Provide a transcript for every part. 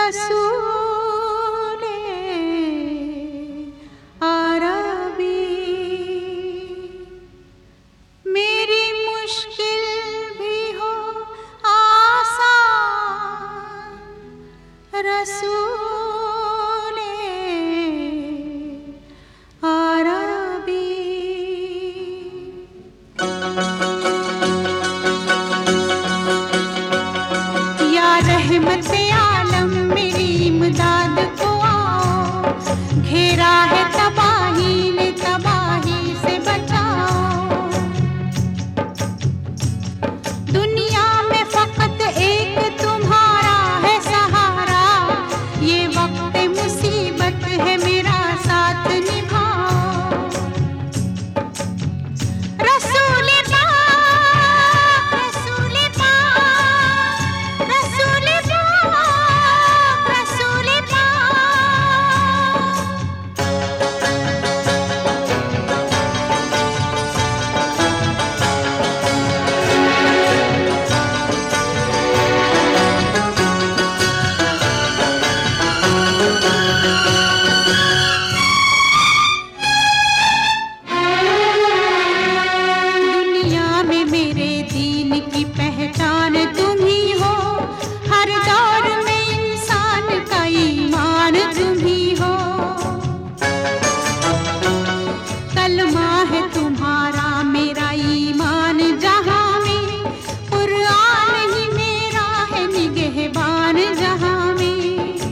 रसूले अरबी। मेरी मुश्किल भी हो आसान, रसूले अरबी। या रहमत आलम मेरी इमदाद को आओ, घेरा है तबाही ने तबाही से बचाओ। दुनिया में फकत एक तुम्हारा है सहारा, ये वक्त मुसीबत है मेरा साथ निभाओ। रसूल पाक, रसूल पाक, रसूल पाक, रसूल पाक। दुनिया में मेरे दीन की पहचान तुम ही हो, हर दौर में इंसान का ईमान तुम ही हो। कलमा है तुम्हारा मेरा ईमान जहां में, कुरान ही मेरा है निगहबान जहां में।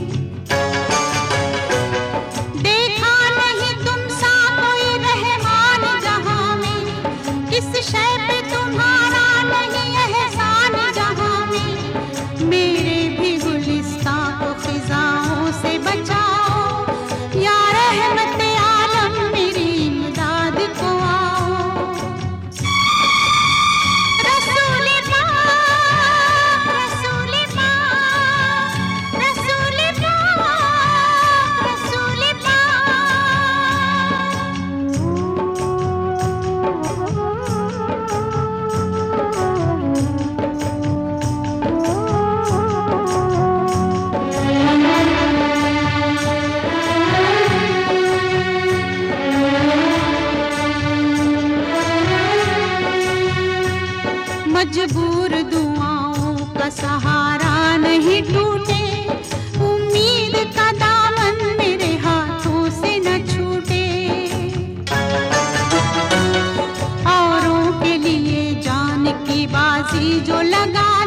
देखा नहीं तुम सा कोई रहमान जहां में, किस शय पे तुम्हारा नहीं एहसान जहां में। मेरे भी गुलिस्तां को खिजाओं से बचाओ, या रहमत आलम मेरी इमदाद को आओ। रसूल पाक, रसूल पाक, रसूल पाक, रसूल मजबूर दुआओं का सहारा नहीं टूटे, उम्मीद का दामन मेरे हाथों से न छूटे। औरों के लिए जान की बाजी जो लगा